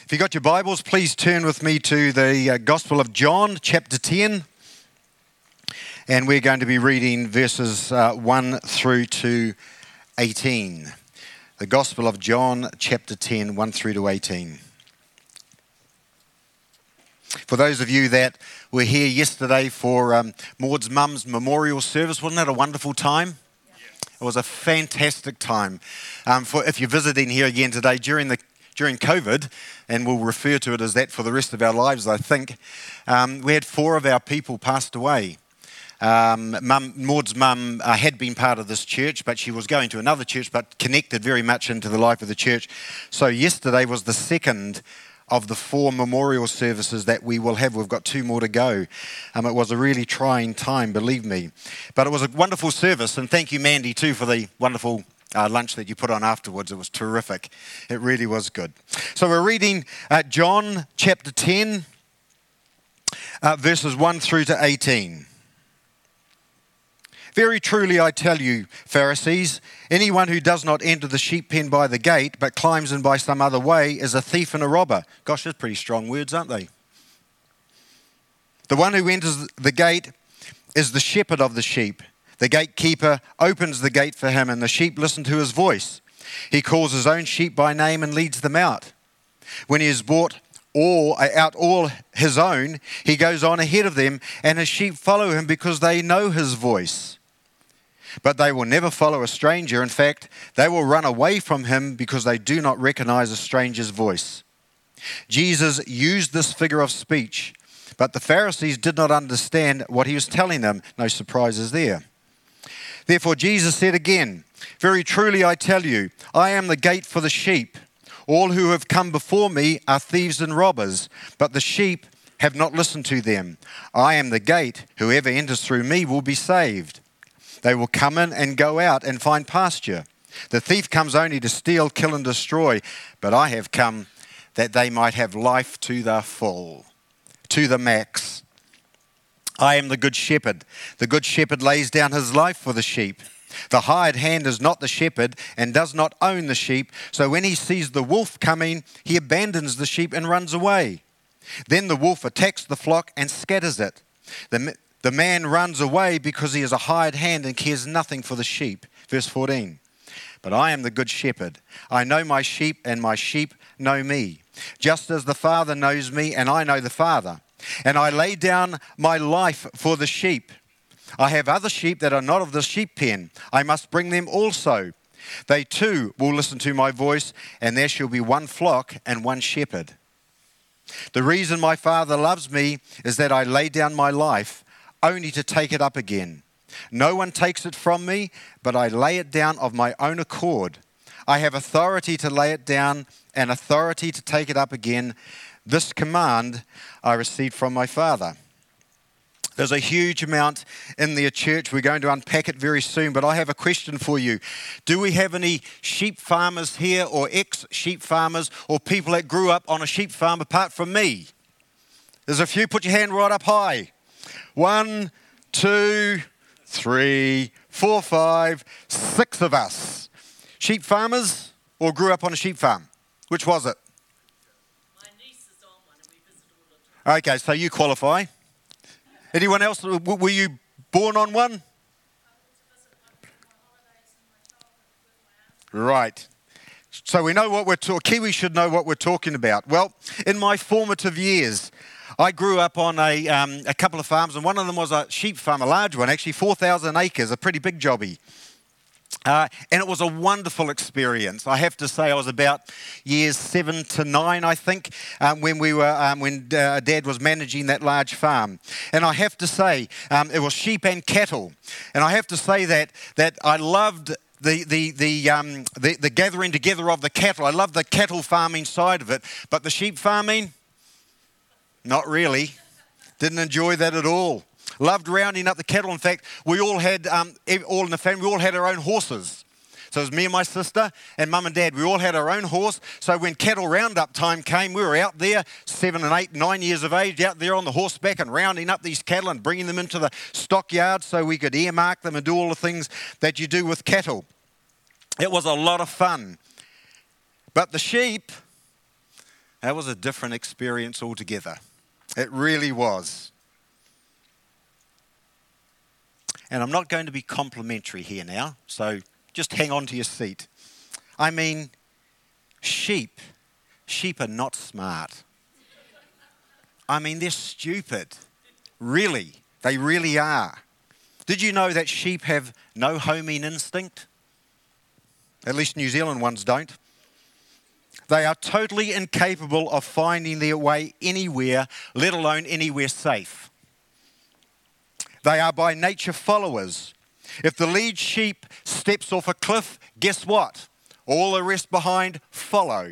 If you've got your Bibles, please turn with me to the Gospel of John, chapter 10. And we're going to be reading verses 1 through to 18. The Gospel of John, chapter 10, 1 through to 18. For those of you that were here yesterday for Maud's mum's memorial service, wasn't that a wonderful time? It was a fantastic time. If you're visiting here again today during COVID, and we'll refer to it as that for the rest of our lives, I think, we had 4 of our people passed away. Maud's mum had been part of this church, but she was going to another church, but connected very much into the life of the church. So yesterday was the second of the 4 memorial services that we will have. We've got 2 more to go. It was a really trying time, believe me. But it was a wonderful service, and thank you, Mandy, too, for the wonderful lunch that you put on afterwards. It was terrific. It really was good. So we're reading John chapter 10, verses 1 through to 18. Very truly I tell you, Pharisees, anyone who does not enter the sheep pen by the gate, but climbs in by some other way, is a thief and a robber. Gosh, that's pretty strong words, aren't they? The one who enters the gate is the shepherd of the sheep. The gatekeeper opens the gate for him, and the sheep listen to his voice. He calls his own sheep by name and leads them out. When he has brought out all his own, he goes on ahead of them, and his sheep follow him because they know his voice. But they will never follow a stranger. In fact, they will run away from him because they do not recognize a stranger's voice. Jesus used this figure of speech, but the Pharisees did not understand what he was telling them. No surprises there. Therefore, Jesus said again, very truly I tell you, I am the gate for the sheep. All who have come before me are thieves and robbers, but the sheep have not listened to them. I am the gate. Whoever enters through me will be saved. They will come in and go out and find pasture. The thief comes only to steal, kill, and destroy, but I have come that they might have life to the full, to the max. I am the good shepherd. The good shepherd lays down his life for the sheep. The hired hand is not the shepherd and does not own the sheep, so when he sees the wolf coming, he abandons the sheep and runs away. Then the wolf attacks the flock and scatters it. The man runs away because he is a hired hand and cares nothing for the sheep. Verse 14. But I am the good shepherd. I know my sheep, and my sheep know me. Just as the Father knows me, and I know the Father. And I lay down my life for the sheep. I have other sheep that are not of the sheep pen. I must bring them also. They too will listen to my voice, and there shall be one flock and one shepherd. The reason my Father loves me is that I lay down my life only to take it up again. No one takes it from me, but I lay it down of my own accord. I have authority to lay it down and authority to take it up again. This command I received from my Father. There's a huge amount in the church. We're going to unpack it very soon, but I have a question for you. Do we have any sheep farmers here, or ex-sheep farmers, or people that grew up on a sheep farm apart from me? There's a few. Put your hand right up high. 1, 2, 3, 4, 5, 6 of us. Sheep farmers or grew up on a sheep farm? Which was it? My niece is on one and we visit all the time. Okay, so you qualify. Anyone else? Were you born on one? Right. So we know what we're talking. Kiwis should know what we're talking about. Well, in my formative years, I grew up on a couple of farms, and one of them was a sheep farm, a large one, actually 4,000 acres, a pretty big jobby. And it was a wonderful experience. I have to say, I was about years 7 to 9, I think, when Dad was managing that large farm. And I have to say, it was sheep and cattle. And I have to say that I loved the gathering together of the cattle. I loved the cattle farming side of it, but the sheep farming, not really. Didn't enjoy that at all. Loved rounding up the cattle. In fact, we all had, all in the family, we all had our own horses. So it was me and my sister and Mum and Dad. We all had our own horse. So when cattle roundup time came, we were out there, 7 and 8, 9 years of age, out there on the horseback and rounding up these cattle and bringing them into the stockyard so we could earmark them and do all the things that you do with cattle. It was a lot of fun. But the sheep, That was a different experience altogether. It really was. And I'm not going to be complimentary here now, so just hang on to your seat. I mean, sheep are not smart. I mean, they're stupid. Really, they really are. Did you know that sheep have no homing instinct? At least New Zealand ones don't. They are totally incapable of finding their way anywhere, let alone anywhere safe. They are by nature followers. If the lead sheep steps off a cliff, guess what? All the rest behind follow.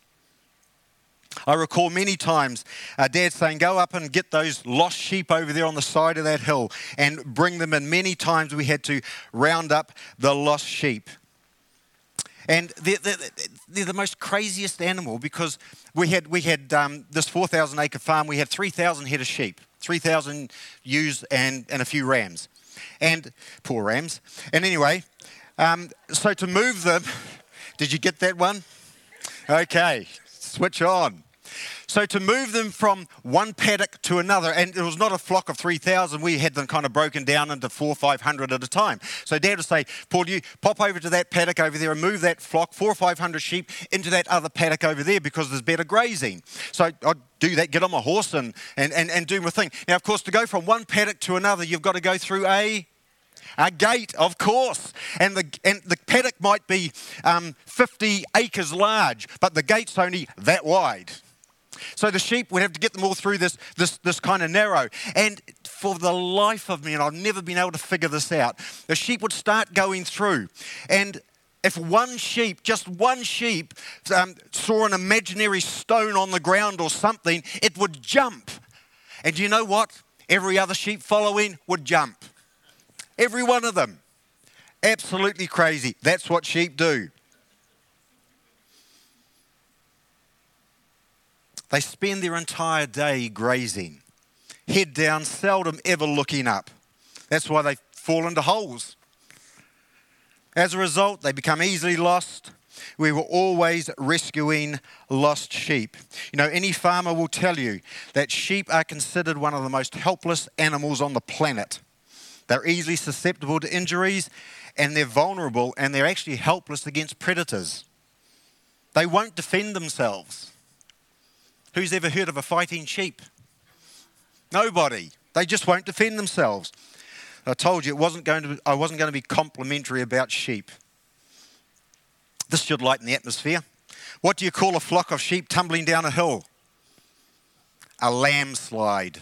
I recall many times Dad saying, go up and get those lost sheep over there on the side of that hill and bring them in. Many times we had to round up the lost sheep. And they're the most craziest animal because we had this 4,000 acre farm. We had 3,000 head of sheep, 3,000 ewes and a few rams. And poor rams. And anyway, so to move them, did you get that one? Okay, switch on. So to move them from one paddock to another, and it was not a flock of 3,000, we had them kind of broken down into 400 or 500 at a time. So Dad would say, Paul, you pop over to that paddock over there and move that flock, 400 or 500 sheep, into that other paddock over there because there's better grazing. So I'd do that, get on my horse and do my thing. Now, of course, to go from one paddock to another, you've got to go through a gate, of course. And the paddock might be 50 acres large, but the gate's only that wide. So the sheep would have to get them all through this kind of narrow. And for the life of me, and I've never been able to figure this out, the sheep would start going through. And if just one sheep saw an imaginary stone on the ground or something, it would jump. And you know what? Every other sheep following would jump. Every one of them. Absolutely crazy. That's what sheep do. They spend their entire day grazing, head down, seldom ever looking up. That's why they fall into holes. As a result, they become easily lost. We were always rescuing lost sheep. You know, any farmer will tell you that sheep are considered one of the most helpless animals on the planet. They're easily susceptible to injuries, and they're vulnerable, and they're actually helpless against predators. They won't defend themselves. Who's ever heard of a fighting sheep? Nobody. They just won't defend themselves. I told you I wasn't going to be complimentary about sheep. This should lighten the atmosphere. What do you call a flock of sheep tumbling down a hill? A landslide.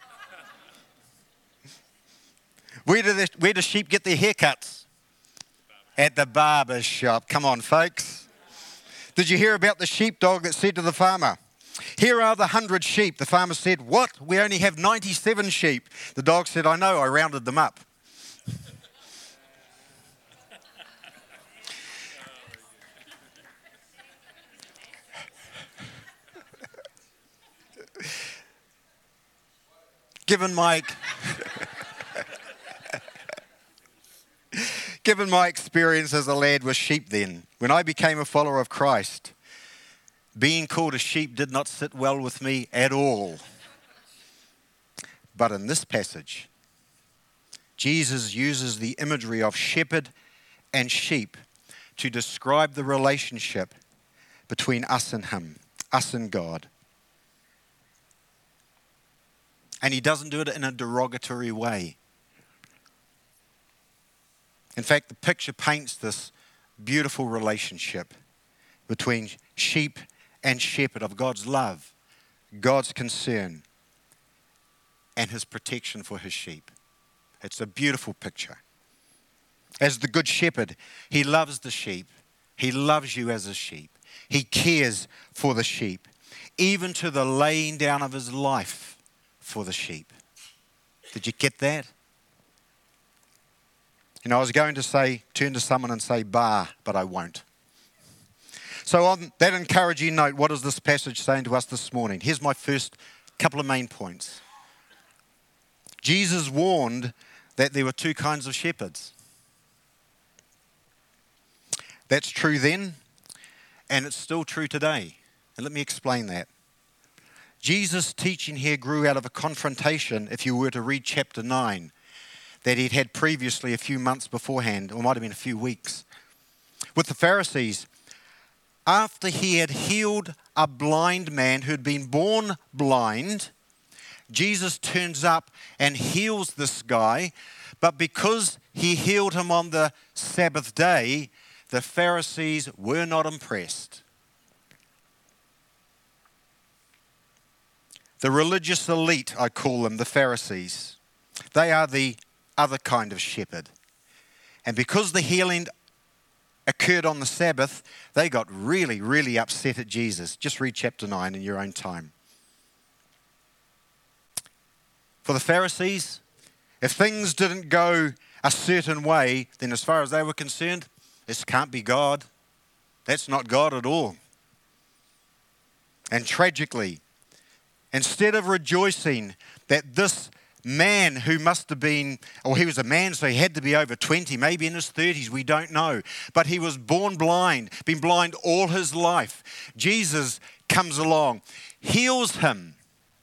Where do sheep get their haircuts? At the barber shop. Come on, folks. Did you hear about the sheepdog that said to the farmer, "Here are the 100 sheep." The farmer said, "What? We only have 97 sheep." The dog said, "I know, I rounded them up." Given my experience as a lad with sheep then, when I became a follower of Christ, being called a sheep did not sit well with me at all. But in this passage, Jesus uses the imagery of shepherd and sheep to describe the relationship between us and Him, us and God. And He doesn't do it in a derogatory way. In fact, the picture paints this beautiful relationship between sheep and shepherd, of God's love, God's concern, and His protection for His sheep. It's a beautiful picture. As the good shepherd, He loves the sheep. He loves you as a sheep. He cares for the sheep, even to the laying down of His life for the sheep. Did you get that? You know, I was going to turn to someone and say, "Bah," but I won't. So on that encouraging note, what is this passage saying to us this morning? Here's my first couple of main points. Jesus warned that there were two kinds of shepherds. That's true then, and it's still true today. And let me explain that. Jesus' teaching here grew out of a confrontation, if you were to read chapter 9, that he'd had previously a few months beforehand, or might have been a few weeks, with the Pharisees. After he had healed a blind man who had been born blind, Jesus turns up and heals this guy, but because he healed him on the Sabbath day, the Pharisees were not impressed. The religious elite, I call them, the Pharisees. They are the other kind of shepherd. And because the healing occurred on the Sabbath, they got really, really upset at Jesus. Just read chapter 9 in your own time. For the Pharisees, if things didn't go a certain way, then as far as they were concerned, this can't be God. That's not God at all. And tragically, instead of rejoicing that this man who must have been, or he was a man, so he had to be over 20, maybe in his 30s, we don't know. But he was born blind, been blind all his life. Jesus comes along, heals him.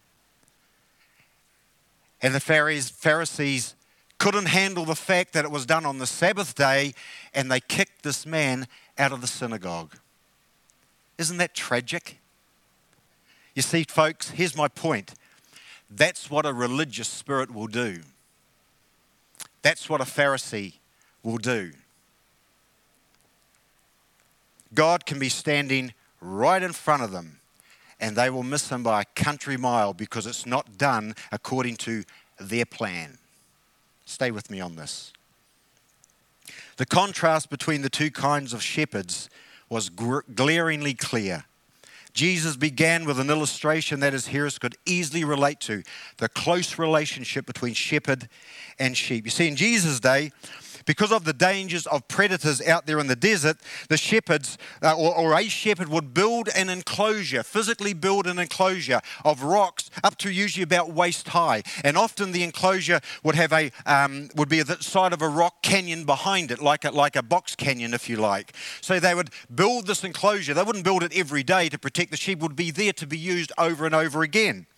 And the Pharisees couldn't handle the fact that it was done on the Sabbath day, and they kicked this man out of the synagogue. Isn't that tragic? You see, folks, here's my point. That's what a religious spirit will do. That's what a Pharisee will do. God can be standing right in front of them, and they will miss him by a country mile because it's not done according to their plan. Stay with me on this. The contrast between the two kinds of shepherds was glaringly clear. Jesus began with an illustration that his hearers could easily relate to, the close relationship between shepherd and sheep. You see, in Jesus' day, because of the dangers of predators out there in the desert, the shepherds, or a shepherd would build an enclosure, physically build an enclosure of rocks up to usually about waist high. And often the enclosure would have would be the side of a rock canyon behind it, like a box canyon, if you like. So they would build this enclosure. They wouldn't build it every day to protect the sheep. It would be there to be used over and over again.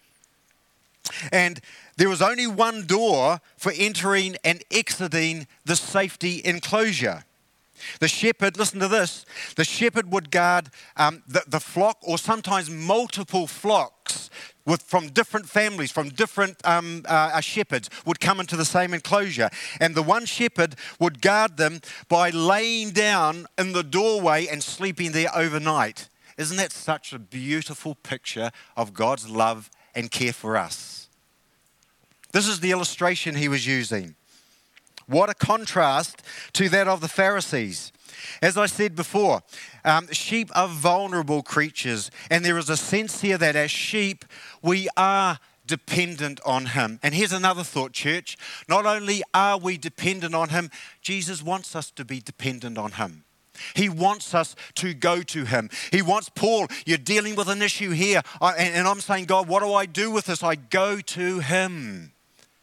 And there was only one door for entering and exiting the safety enclosure. The shepherd, listen to this, the shepherd would guard the flock, or sometimes multiple flocks from different families, from different shepherds would come into the same enclosure. And the one shepherd would guard them by laying down in the doorway and sleeping there overnight. Isn't that such a beautiful picture of God's love and care for us? This is the illustration he was using. What a contrast to that of the Pharisees. As I said before, sheep are vulnerable creatures, and there is a sense here that as sheep, we are dependent on him. And here's another thought, church. Not only are we dependent on him, Jesus wants us to be dependent on him. He wants us to go to him. He wants, Paul, you're dealing with an issue here. And I'm saying, God, what do I do with this? I go to him.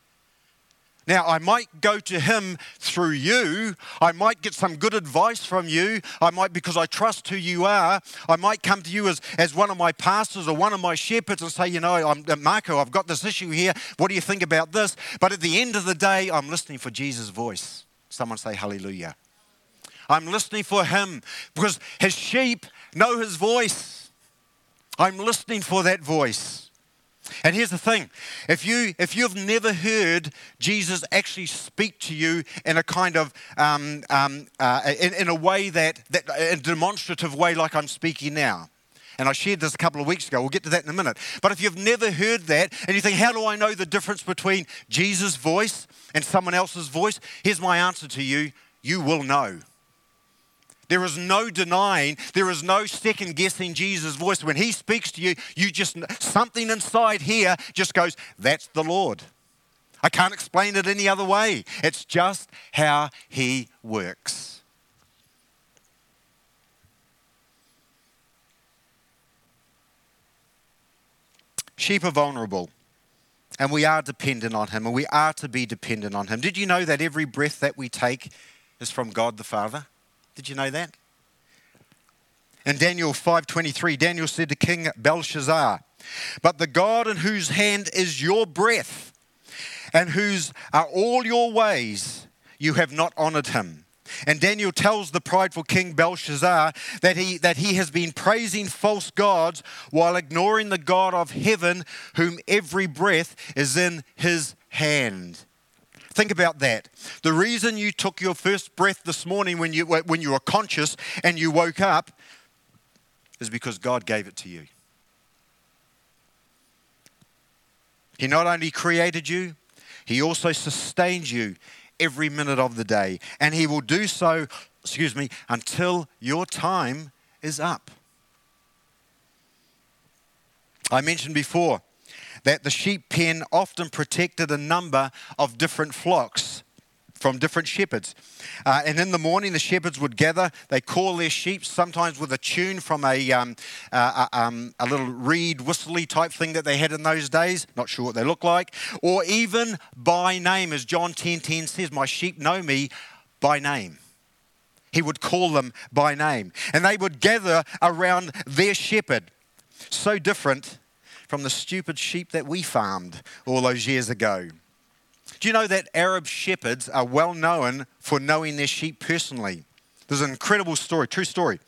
Now, I might go to him through you. I might get some good advice from you. I might, because I trust who you are, I might come to you as one of my pastors or one of my shepherds and say, you know, Marco, I've got this issue here. What do you think about this? But at the end of the day, I'm listening for Jesus' voice. Someone say hallelujah. I'm listening for him because his sheep know his voice. I'm listening for that voice. And here's the thing, if you've never heard Jesus actually speak to you in a kind of, in a way that a demonstrative way like I'm speaking now, and I shared this a couple of weeks ago, we'll get to that in a minute, but if you've never heard that and you think, how do I know the difference between Jesus' voice and someone else's voice? Here's my answer to you, you will know. There is no denying, there is no second guessing Jesus' voice. When he speaks to you, something inside here just goes, that's the Lord. I can't explain it any other way. It's just how he works. Sheep are vulnerable, and we are dependent on him, and we are to be dependent on him. Did you know that every breath that we take is from God the Father? Did you know that? In Daniel 5:23, Daniel said to King Belshazzar, "But the God in whose hand is your breath, and whose are all your ways, you have not honored him." And Daniel tells the prideful King Belshazzar that he has been praising false gods while ignoring the God of heaven, whom every breath is in his hand. Think about that. The reason you took your first breath this morning when you were conscious and you woke up is because God gave it to you. He not only created you, he also sustains you every minute of the day. And he will do so, until your time is up. I mentioned before that the sheep pen often protected a number of different flocks from different shepherds. And in the morning, the shepherds would gather. They call their sheep, sometimes with a tune from a little reed whistly type thing that they had in those days. Not sure what they look like. Or even by name, as John 10:10 says, "My sheep know me by name." He would call them by name. And they would gather around their shepherd. So different from the stupid sheep that we farmed all those years ago. Do you know that Arab shepherds are well known for knowing their sheep personally? There's an incredible story, true story,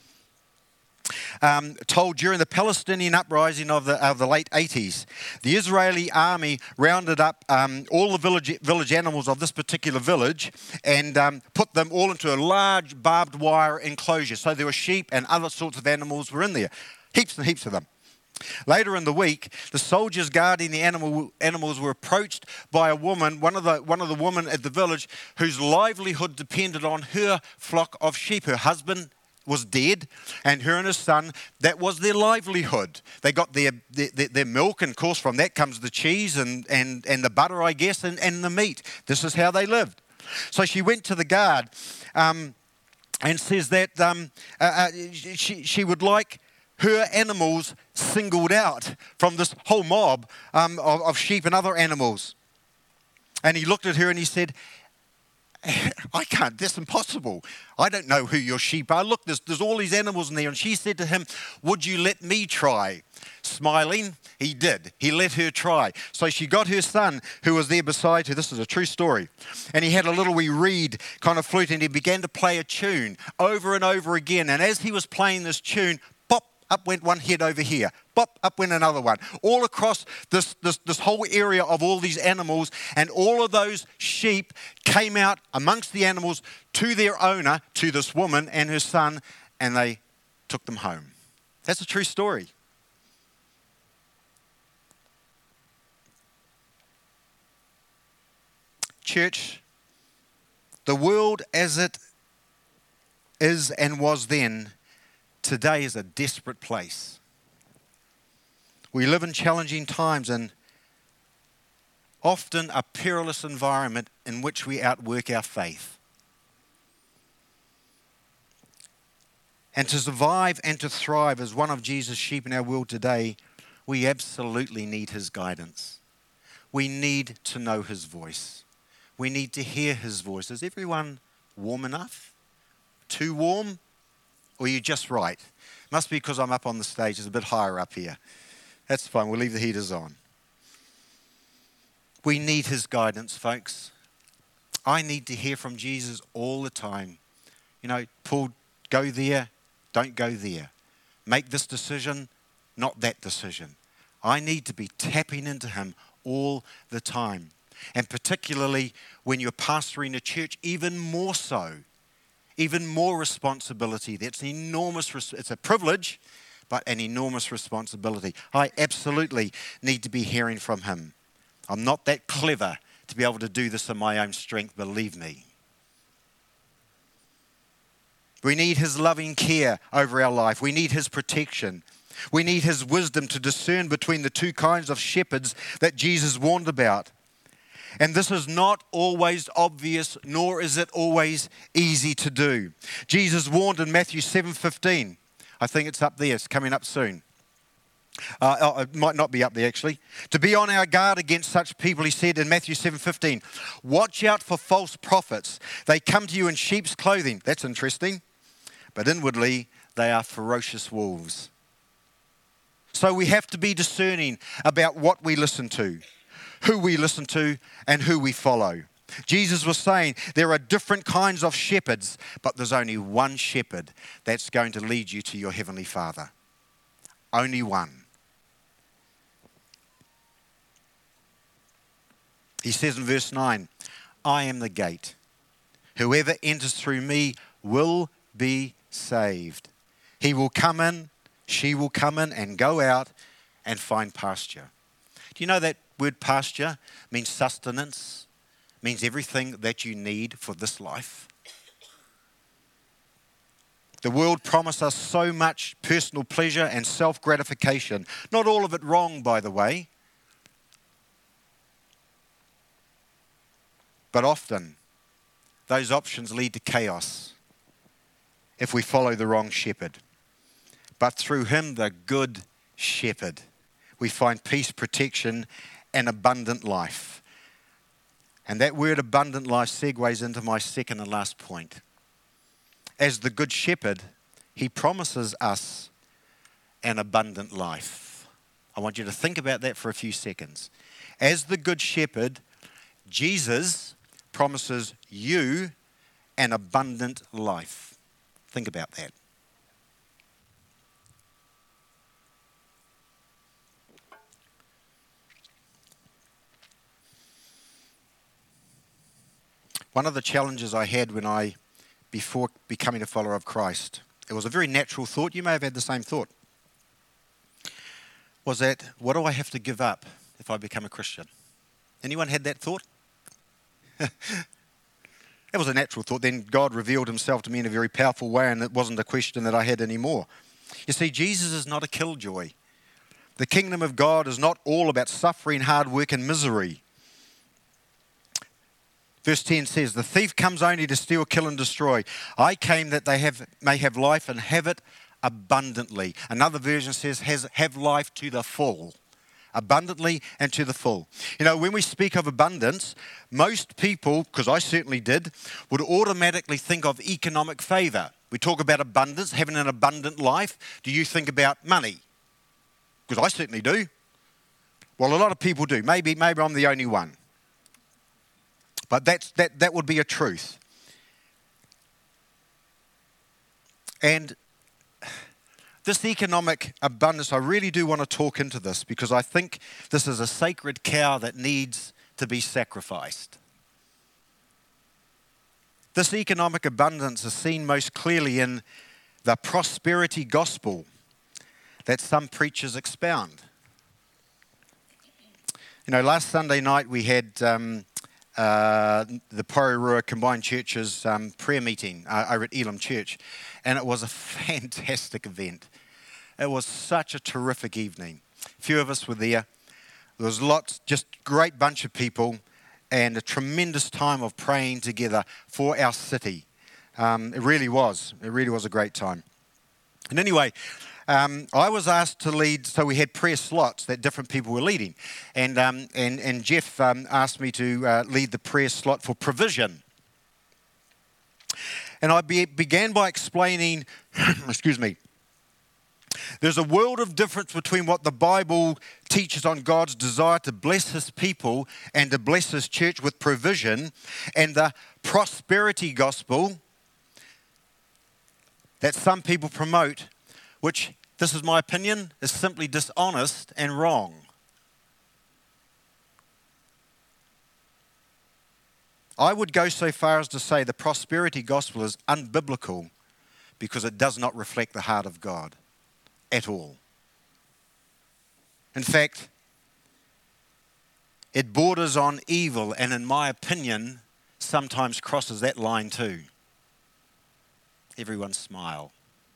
told during the Palestinian uprising of the late 80s. The Israeli army rounded up all the village animals of this particular village and put them all into a large barbed wire enclosure. So there were sheep and other sorts of animals were in there, heaps and heaps of them. Later in the week, the soldiers guarding the animals were approached by a woman, one of the women at the village, whose livelihood depended on her flock of sheep. Her husband was dead, and her and his son, that was their livelihood. They got their milk, and of course from that comes the cheese and the butter, I guess, and the meat. This is how they lived. So she went to the guard and says that she would like her animals singled out from this whole mob of sheep and other animals. And he looked at her and he said, "I can't, that's impossible. I don't know who your sheep are. Look, there's all these animals in there." And she said to him, "Would you let me try?" Smiling, he did. He let her try. So she got her son, who was there beside her. This is a true story. And he had a little wee reed kind of flute, and he began to play a tune over and over again. And as he was playing this tune, up went one head over here. Pop, up went another one. All across this whole area of all these animals, and all of those sheep came out amongst the animals to their owner, to this woman and her son, and they took them home. That's a true story. Church, the world as it is and was then, today is a desperate place. We live in challenging times and often a perilous environment in which we outwork our faith. And to survive and to thrive as one of Jesus' sheep in our world today, we absolutely need his guidance. We need to know his voice. We need to hear his voice. Is everyone warm enough? Too warm? Or are you just right? Must be because I'm up on the stage. It's a bit higher up here. That's fine. We'll leave the heaters on. We need his guidance, folks. I need to hear from Jesus all the time. You know, Paul, go there, don't go there. Make this decision, not that decision. I need to be tapping into him all the time. And particularly when you're pastoring a church, even more so. Even more responsibility. That's enormous. It's a privilege, but an enormous responsibility. I absolutely need to be hearing from him. I'm not that clever to be able to do this in my own strength, believe me. We need his loving care over our life. We need his protection. We need his wisdom to discern between the two kinds of shepherds that Jesus warned about. And this is not always obvious, nor is it always easy to do. Jesus warned in Matthew 7:15. I think it's up there. It's coming up soon. It might not be up there, actually. To be on our guard against such people, he said in Matthew 7:15. Watch out for false prophets. They come to you in sheep's clothing. That's interesting. But inwardly, they are ferocious wolves. So we have to be discerning about what we listen to, who we listen to, and who we follow. Jesus was saying there are different kinds of shepherds, but there's only one shepherd that's going to lead you to your Heavenly Father. Only one. He says in verse 9, I am the gate. Whoever enters through me will be saved. He will come in, she will come in and go out and find pasture. Do you know that word pasture means sustenance, means everything that you need for this life? The world promises us so much personal pleasure and self-gratification. Not all of it wrong, by the way. But often, those options lead to chaos if we follow the wrong shepherd. But through him, the good shepherd, we find peace, protection, and abundant life. And that word abundant life segues into my second and last point. As the good shepherd, he promises us an abundant life. I want you to think about that for a few seconds. As the good shepherd, Jesus promises you an abundant life. Think about that. One of the challenges I had before becoming a follower of Christ, it was a very natural thought, you may have had the same thought, was that, what do I have to give up if I become a Christian? Anyone had that thought? It was a natural thought. Then God revealed himself to me in a very powerful way, and it wasn't a question that I had anymore. You see, Jesus is not a killjoy. The kingdom of God is not all about suffering, hard work, and misery. Verse 10 says, the thief comes only to steal, kill, and destroy. I came that they may have life and have it abundantly. Another version says, have life to the full. Abundantly and to the full. You know, when we speak of abundance, most people, because I certainly did, would automatically think of economic favor. We talk about abundance, having an abundant life. Do you think about money? Because I certainly do. Well, a lot of people do. Maybe I'm the only one. But that would be a truth. And this economic abundance, I really do want to talk into this because I think this is a sacred cow that needs to be sacrificed. This economic abundance is seen most clearly in the prosperity gospel that some preachers expound. You know, last Sunday night we had the Porirua Combined Churches prayer meeting over at Elam Church, and it was a fantastic event. It was such a terrific evening. A few of us were there. There was lots, just great bunch of people, and a tremendous time of praying together for our city. It really was. It really was a great time. And anyway, I was asked to lead, so we had prayer slots that different people were leading. And Jeff asked me to lead the prayer slot for provision. And I began by explaining, excuse me, there's a world of difference between what the Bible teaches on God's desire to bless his people and to bless his church with provision, and the prosperity gospel that some people promote, which, this is my opinion, is simply dishonest and wrong. I would go so far as to say the prosperity gospel is unbiblical because it does not reflect the heart of God at all. In fact, it borders on evil and, in my opinion, sometimes crosses that line too. Everyone smile.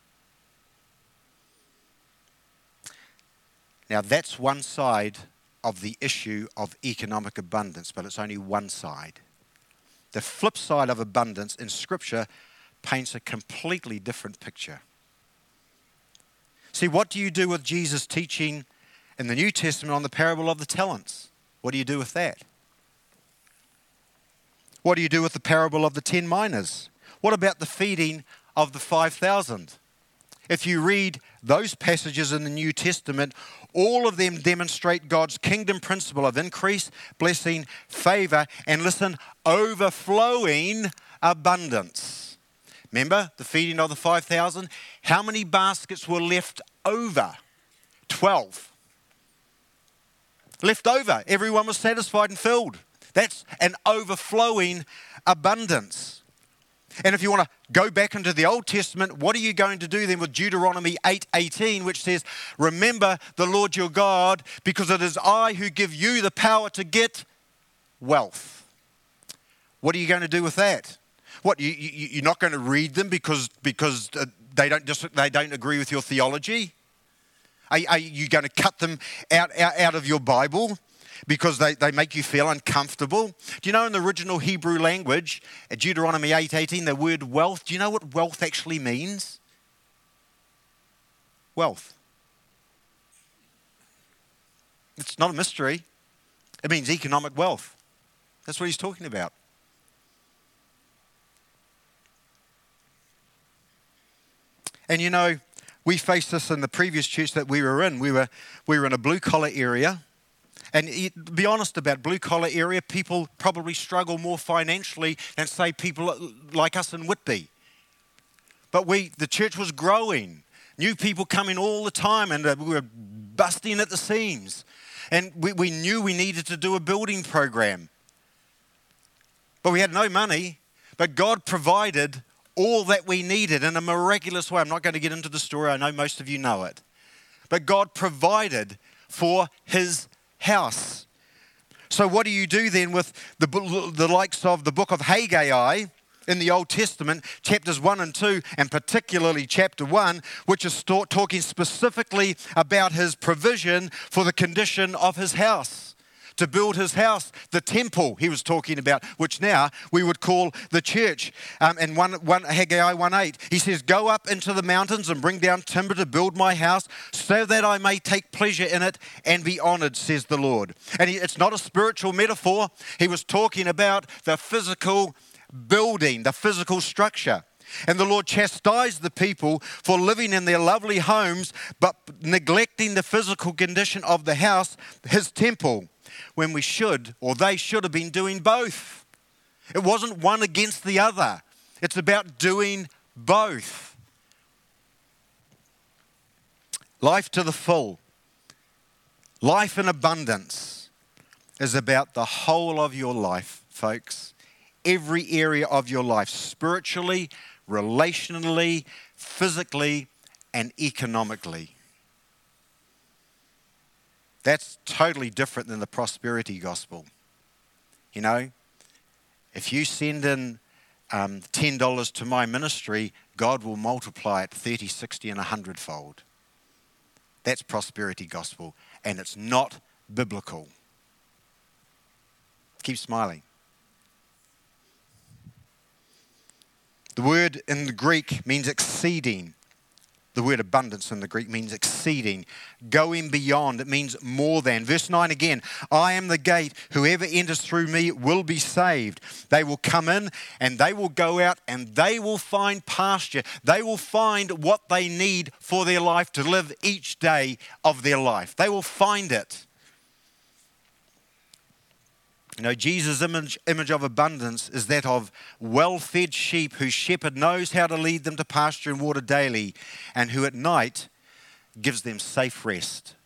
Now, that's one side of the issue of economic abundance, but it's only one side. The flip side of abundance in Scripture paints a completely different picture. See, what do you do with Jesus' teaching in the New Testament on the parable of the talents? What do you do with that? What do you do with the parable of the 10 minas? What about the feeding of the 5,000? If you read those passages in the New Testament, all of them demonstrate God's kingdom principle of increase, blessing, favor, and listen, overflowing abundance. Remember the feeding of the 5,000? How many baskets were left over? 12. Left over. Everyone was satisfied and filled. That's an overflowing abundance. And if you want to go back into the Old Testament, what are you going to do then with Deuteronomy 8:18, which says, remember the Lord your God, because it is I who give you the power to get wealth. What are you going to do with that? What, you're not going to read them because they don't agree with your theology? Are you going to cut them out of your Bible because they make you feel uncomfortable? Do you know in the original Hebrew language, at Deuteronomy 8:18, the word wealth, do you know what wealth actually means? Wealth. It's not a mystery. It means economic wealth. That's what he's talking about. And you know, we faced this in the previous church that we were in. We were in a blue-collar area. And to be honest about blue-collar area, people probably struggle more financially than, say, people like us in Whitby. But the church was growing. New people coming all the time, and we were busting at the seams. And we knew we needed to do a building program. But we had no money, but God provided all that we needed in a miraculous way. I'm not going to get into the story. I know most of you know it. But God provided for his house. So what do you do then with the likes of the book of Haggai in the Old Testament, chapters 1 and 2, and particularly chapter 1, which is talking specifically about his provision for the condition of his house? To build his house, the temple he was talking about, which now we would call the church. And Haggai 1:8, he says, go up into the mountains and bring down timber to build my house so that I may take pleasure in it and be honored, says the Lord. And it's not a spiritual metaphor. He was talking about the physical building, the physical structure. And the Lord chastised the people for living in their lovely homes, but neglecting the physical condition of the house, his temple, when they should have been doing both. It wasn't one against the other. It's about doing both. Life to the full, life in abundance is about the whole of your life, folks. Every area of your life, spiritually, relationally, physically, and economically. That's totally different than the prosperity gospel. You know, if you send in $10 to my ministry, God will multiply it 30, 60, and 100-fold. That's prosperity gospel, and it's not biblical. Keep smiling. The word in the Greek means exceeding. The word abundance in the Greek means exceeding, going beyond. It means more than. Verse 9 again, I am the gate. Whoever enters through me will be saved. They will come in and they will go out and they will find pasture. They will find what they need for their life to live each day of their life. They will find it. You know, Jesus' image of abundance is that of well-fed sheep whose shepherd knows how to lead them to pasture and water daily, and who at night gives them safe rest.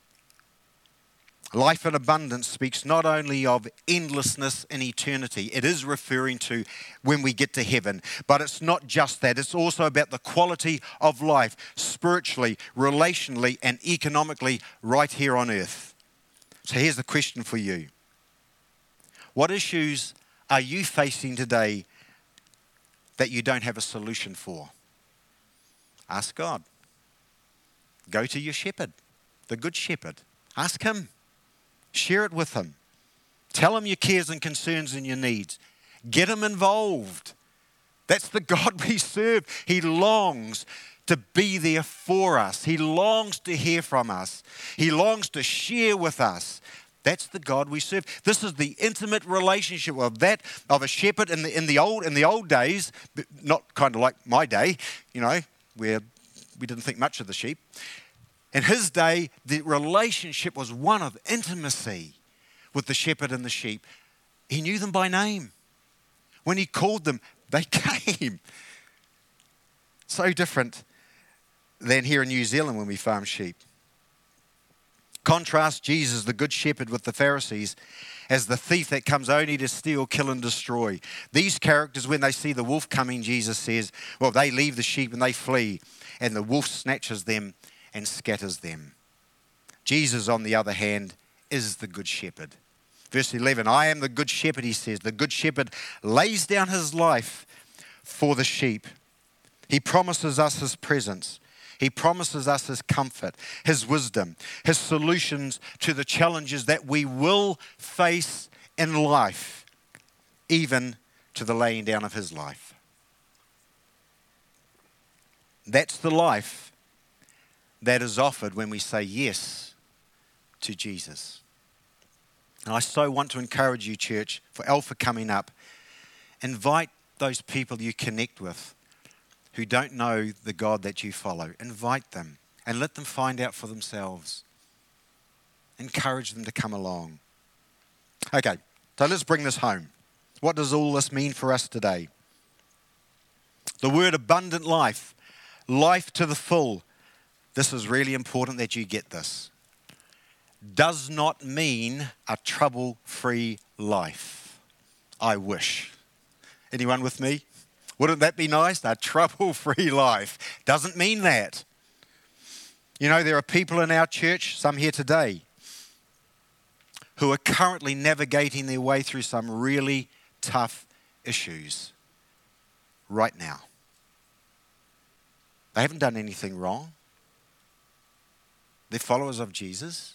Life in abundance speaks not only of endlessness in eternity, it is referring to when we get to heaven, but it's not just that. It's also about the quality of life, spiritually, relationally, and economically right here on earth. So here's the question for you. What issues are you facing today that you don't have a solution for? Ask God. Go to your shepherd, the good shepherd. Ask him. Share it with him. Tell him your cares and concerns and your needs. Get him involved. That's the God we serve. He longs to be there for us. He longs to hear from us. He longs to share with us. That's the God we serve. This is the intimate relationship of a shepherd in the old days, not kind of like my day, you know, where we didn't think much of the sheep. In his day, the relationship was one of intimacy with the shepherd and the sheep. He knew them by name. When he called them, they came. So different than here in New Zealand when we farm sheep. Contrast Jesus, the good shepherd, with the Pharisees as the thief that comes only to steal, kill, and destroy. These characters, when they see the wolf coming, Jesus says, well, they leave the sheep and they flee, and the wolf snatches them and scatters them. Jesus, on the other hand, is the good shepherd. Verse 11, I am the good shepherd, he says. The good shepherd lays down his life for the sheep. He promises us his presence. He promises us his comfort, his wisdom, his solutions to the challenges that we will face in life, even to the laying down of his life. That's the life that is offered when we say yes to Jesus. And I so want to encourage you, church, for Alpha coming up, invite those people you connect with who don't know the God that you follow. Invite them and let them find out for themselves. Encourage them to come along. Okay, so let's bring this home. What does all this mean for us today? The word abundant life, life to the full. This is really important that you get this. Does not mean a trouble-free life. I wish. Anyone with me? Wouldn't that be nice? A trouble-free life. Doesn't mean that. You know, there are people in our church, some here today, who are currently navigating their way through some really tough issues right now. They haven't done anything wrong. They're followers of Jesus.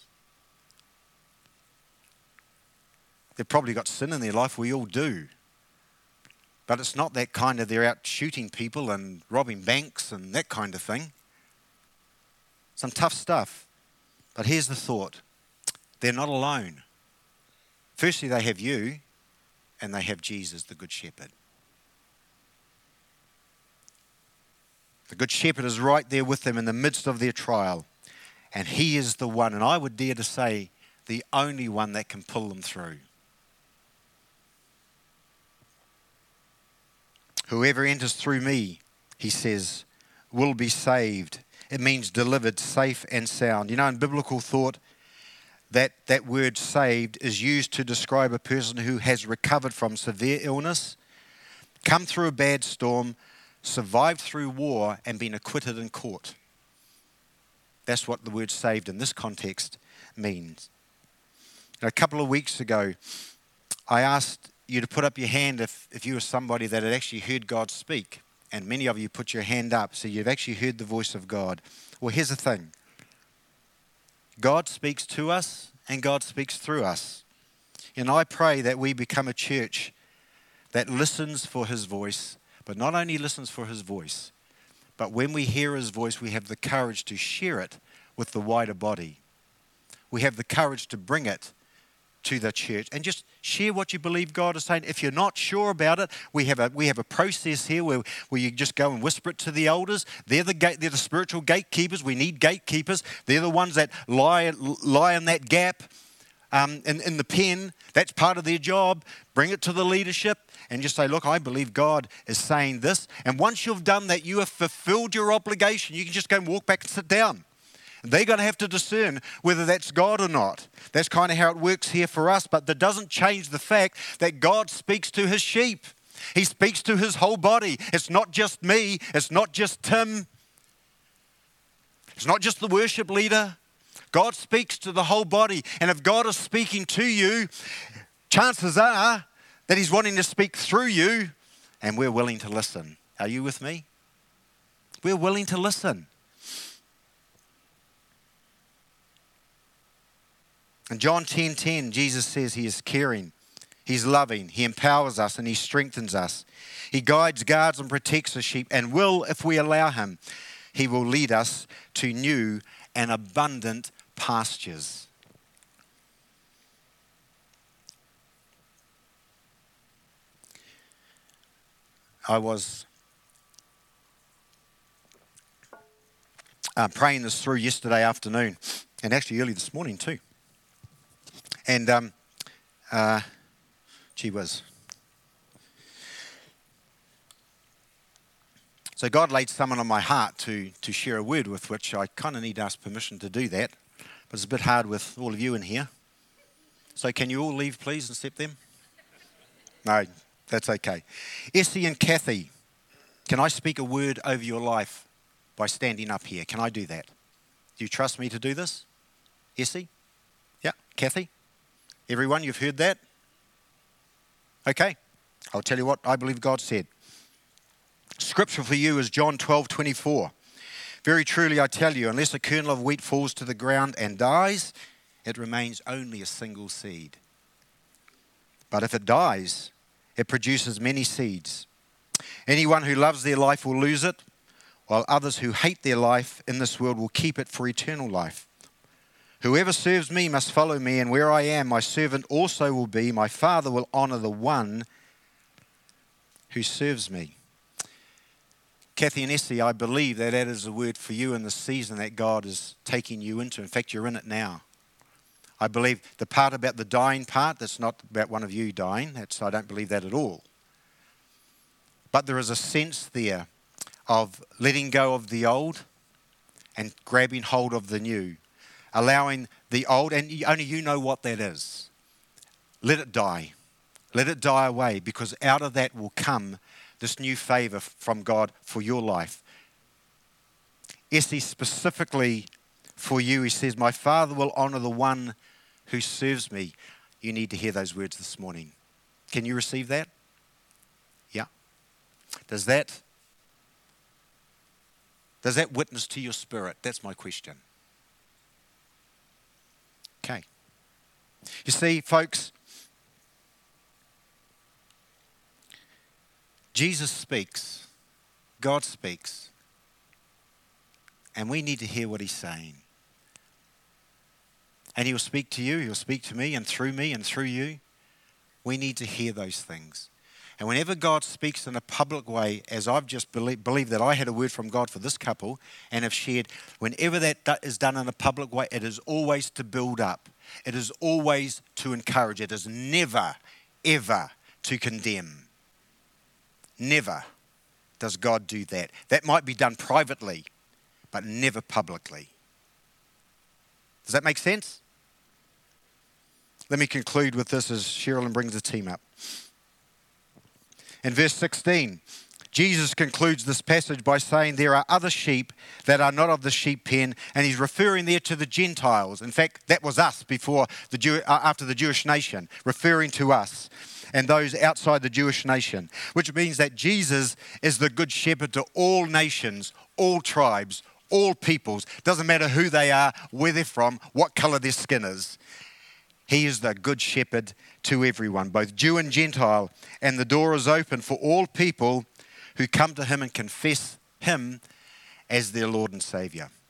They've probably got sin in their life. We all do. But it's not that kind of they're out shooting people and robbing banks and that kind of thing. Some tough stuff. But here's the thought. They're not alone. Firstly, they have you, and they have Jesus, the Good Shepherd. The Good Shepherd is right there with them in the midst of their trial. And he is the one, and I would dare to say, the only one that can pull them through. Whoever enters through me, he says, will be saved. It means delivered, safe and sound. You know, in biblical thought, that word saved is used to describe a person who has recovered from severe illness, come through a bad storm, survived through war, and been acquitted in court. That's what the word saved in this context means. A couple of weeks ago, I asked you to put up your hand if you were somebody that had actually heard God speak. And many of you put your hand up, so you've actually heard the voice of God. Well, here's the thing. God speaks to us and God speaks through us. And I pray that we become a church that listens for his voice, but not only listens for his voice, but when we hear his voice, we have the courage to share it with the wider body. We have the courage to bring it to the church and just share what you believe God is saying. If you're not sure about it, we have a process here where you just go and whisper it to the elders. They're the spiritual gatekeepers. We need gatekeepers. They're the ones that lie in that gap in the pen. That's part of their job. Bring it to the leadership and just say, look, I believe God is saying this. And once you've done that, you have fulfilled your obligation. You can just go and walk back and sit down. They're going to have to discern whether that's God or not. That's kind of how it works here for us, but that doesn't change the fact that God speaks to his sheep. He speaks to his whole body. It's not just me. It's not just Tim. It's not just the worship leader. God speaks to the whole body. And if God is speaking to you, chances are that he's wanting to speak through you, and we're willing to listen. Are you with me? We're willing to listen. In John 10:10, Jesus says he is caring, he's loving, he empowers us and he strengthens us. He guides, guards and protects the sheep and will, if we allow him, he will lead us to new and abundant pastures. I was praying this through yesterday afternoon, and actually early this morning too. And gee whiz. So God laid someone on my heart to share a word with, which I kind of need to ask permission to do that. But it's a bit hard with all of you in here. So can you all leave, please, and step them? No, that's okay. Essie and Kathy, can I speak a word over your life by standing up here? Can I do that? Do you trust me to do this? Essie? Yeah, Kathy? Everyone, you've heard that? Okay, I'll tell you what I believe God said. Scripture for you is John 12:24. Very truly I tell you, unless a kernel of wheat falls to the ground and dies, it remains only a single seed. But if it dies, it produces many seeds. Anyone who loves their life will lose it, while others who hate their life in this world will keep it for eternal life. Whoever serves me must follow me, and where I am, my servant also will be. My Father will honor the one who serves me. Kathy and Essie, I believe that is a word for you in the season that God is taking you into. In fact, you're in it now. I believe the part about the dying part, that's not about one of you dying. I don't believe that at all. But there is a sense there of letting go of the old and grabbing hold of the new. Allowing the old, and only you know what that is. Let it die. Let it die away, because out of that will come this new favor from God for your life. Essie, specifically for you, he says, my Father will honor the one who serves me. You need to hear those words this morning. Can you receive that? Yeah. Does that witness to your spirit? That's my question. Okay. You see, folks, Jesus speaks, God speaks, and we need to hear what he's saying. And he'll speak to you, he'll speak to me and through you. We need to hear those things. And whenever God speaks in a public way, as I've just believed that I had a word from God for this couple and have shared, whenever that is done in a public way, it is always to build up. It is always to encourage. It is never, ever to condemn. Never does God do that. That might be done privately, but never publicly. Does that make sense? Let me conclude with this as Sherilyn brings the team up. In verse 16, Jesus concludes this passage by saying there are other sheep that are not of the sheep pen, and he's referring there to the Gentiles. In fact, that was us before after the Jewish nation, referring to us and those outside the Jewish nation, which means that Jesus is the good shepherd to all nations, all tribes, all peoples. Doesn't matter who they are, where they're from, what color their skin is. He is the good shepherd to everyone, both Jew and Gentile, and the door is open for all people who come to him and confess him as their Lord and Savior.